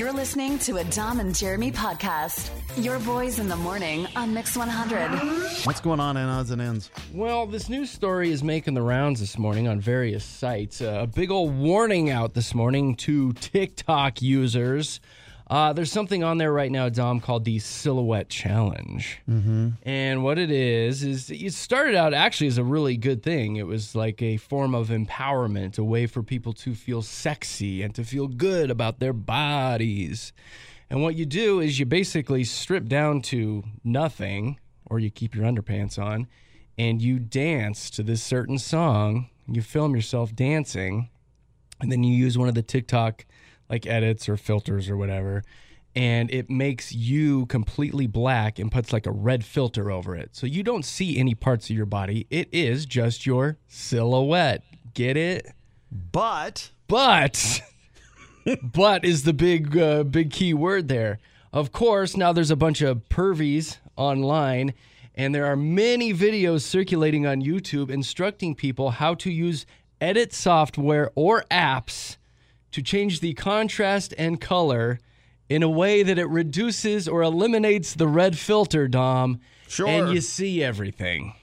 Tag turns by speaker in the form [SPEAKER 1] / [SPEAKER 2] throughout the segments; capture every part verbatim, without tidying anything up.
[SPEAKER 1] You're listening to a Dom and Jeremy podcast. Your boys in the morning on Mix one hundred.
[SPEAKER 2] What's going on in odds and ends?
[SPEAKER 3] Well, this news story is making the rounds this morning on various sites. Uh, a big old warning out this morning to TikTok users. Uh, there's something on there right now, Dom, called the Silhouette Challenge. Mm-hmm. And what it is, is it started out actually as a really good thing. It was like a form of empowerment, a way for people to feel sexy and to feel good about their bodies. And what you do is you basically strip down to nothing, or you keep your underpants on, and you dance to this certain song. You film yourself dancing, and then you use one of the TikTok like edits or filters or whatever, and it makes you completely black and puts like a red filter over it. So you don't see any parts of your body. It is just your silhouette. Get it?
[SPEAKER 2] But.
[SPEAKER 3] But. But is the big, uh, big key word there. Of course, now there's a bunch of pervies online, and there are many videos circulating on YouTube instructing people how to use edit software or apps to change the contrast and color in a way that it reduces or eliminates the red filter, Dom.
[SPEAKER 2] Sure.
[SPEAKER 3] And you see everything.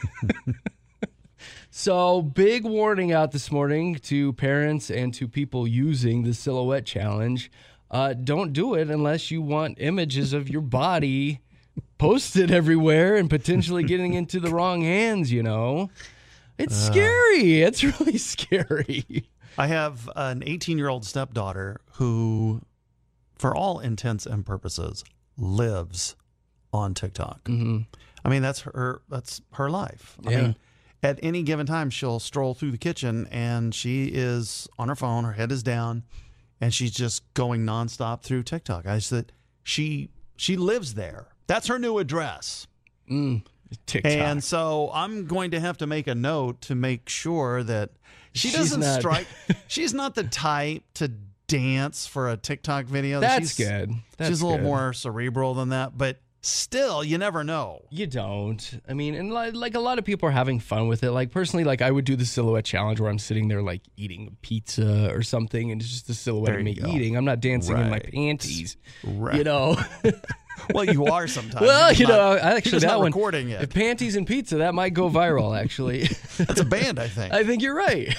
[SPEAKER 3] So, big warning out this morning to parents and to people using the Silhouette Challenge. Uh, don't do it unless you want images of your body posted everywhere and potentially getting into the wrong hands, you know. It's uh. scary. It's really scary.
[SPEAKER 2] I have an eighteen-year-old stepdaughter who, for all intents and purposes, lives on TikTok.
[SPEAKER 3] Mm-hmm.
[SPEAKER 2] I mean, that's her that's her life. I
[SPEAKER 3] Yeah.
[SPEAKER 2] mean, at any given time, she'll stroll through the kitchen, and she is on her phone, her head is down, and she's just going nonstop through TikTok. I said, she, she lives there. That's her new address.
[SPEAKER 3] Mm, TikTok.
[SPEAKER 2] And so I'm going to have to make a note to make sure that she
[SPEAKER 3] She's
[SPEAKER 2] doesn't
[SPEAKER 3] not-
[SPEAKER 2] strike. She's not the type to dance for a TikTok video.
[SPEAKER 3] That's
[SPEAKER 2] she's,
[SPEAKER 3] good. That's
[SPEAKER 2] she's a little
[SPEAKER 3] good.
[SPEAKER 2] more cerebral than that, but still, you never know.
[SPEAKER 3] You don't. I mean, and like, like a lot of people are having fun with it. Like personally, like I would do the Silhouette Challenge where I'm sitting there like eating pizza or something, and it's just the silhouette
[SPEAKER 2] There
[SPEAKER 3] of me
[SPEAKER 2] you go.
[SPEAKER 3] eating. I'm not dancing in my
[SPEAKER 2] Right.
[SPEAKER 3] panties.
[SPEAKER 2] Right.
[SPEAKER 3] You know.
[SPEAKER 2] Well, you are sometimes.
[SPEAKER 3] Well,
[SPEAKER 2] You're
[SPEAKER 3] you
[SPEAKER 2] not-
[SPEAKER 3] know,
[SPEAKER 2] you're
[SPEAKER 3] actually
[SPEAKER 2] just
[SPEAKER 3] that
[SPEAKER 2] not
[SPEAKER 3] one,
[SPEAKER 2] recording it.
[SPEAKER 3] if panties and pizza, that might go viral. Actually,
[SPEAKER 2] That's a band, I think.
[SPEAKER 3] I think you're right.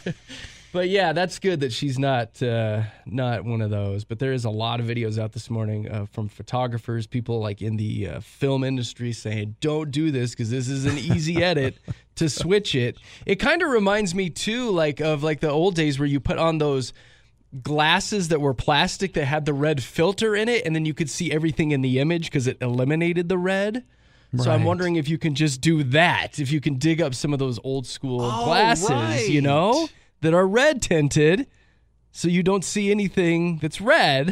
[SPEAKER 3] But yeah, that's good that she's not uh, not one of those. But there is a lot of videos out this morning uh, from photographers, people like in the uh, film industry saying, don't do this because this is an easy edit to switch it. It kind of reminds me too like of like the old days where you put on those glasses that were plastic that had the red filter in it, and then you could see everything in the image because it eliminated the red. So I'm
[SPEAKER 2] Right.
[SPEAKER 3] wondering if you can just do that, if you can dig up some of those old school
[SPEAKER 2] Oh,
[SPEAKER 3] glasses,
[SPEAKER 2] right.
[SPEAKER 3] you know, that are red tinted, so you don't see anything that's red.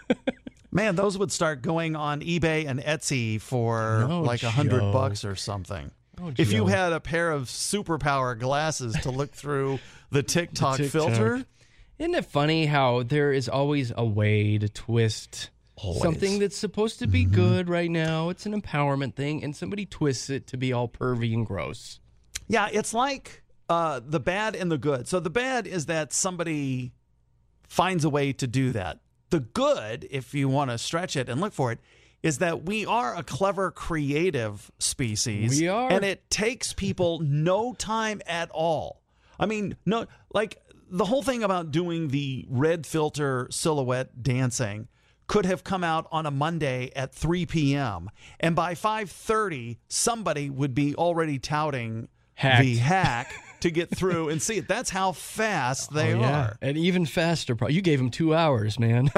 [SPEAKER 2] Man, those would start going on eBay and Etsy for
[SPEAKER 3] No
[SPEAKER 2] like a hundred
[SPEAKER 3] joke.
[SPEAKER 2] bucks or something.
[SPEAKER 3] No
[SPEAKER 2] If you
[SPEAKER 3] joke.
[SPEAKER 2] had a pair of superpower glasses to look through the TikTok,
[SPEAKER 3] TikTok.
[SPEAKER 2] filter,
[SPEAKER 3] Isn't it funny how there is always a way to twist
[SPEAKER 2] Always.
[SPEAKER 3] something that's supposed to be good right now? It's an empowerment thing, and somebody twists it to be all pervy and gross.
[SPEAKER 2] yeah, it's like uh, the bad and the good. So the bad is that somebody finds a way to do that. The good, if you want to stretch it and look for it, is that we are a clever, creative species.
[SPEAKER 3] We are.
[SPEAKER 2] And it takes people no time at all. I mean, no, like the whole thing about doing the red filter silhouette dancing could have come out on a Monday at three p.m. And by five thirty, somebody would be already touting
[SPEAKER 3] Hacked.
[SPEAKER 2] the hack to get through and see it. That's how fast they
[SPEAKER 3] Oh, yeah.
[SPEAKER 2] are.
[SPEAKER 3] And even faster. pro- You gave him two hours, man.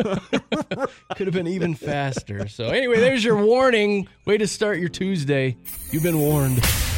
[SPEAKER 3] Could have been even faster. So anyway, there's your warning. Way to start your Tuesday. You've been warned.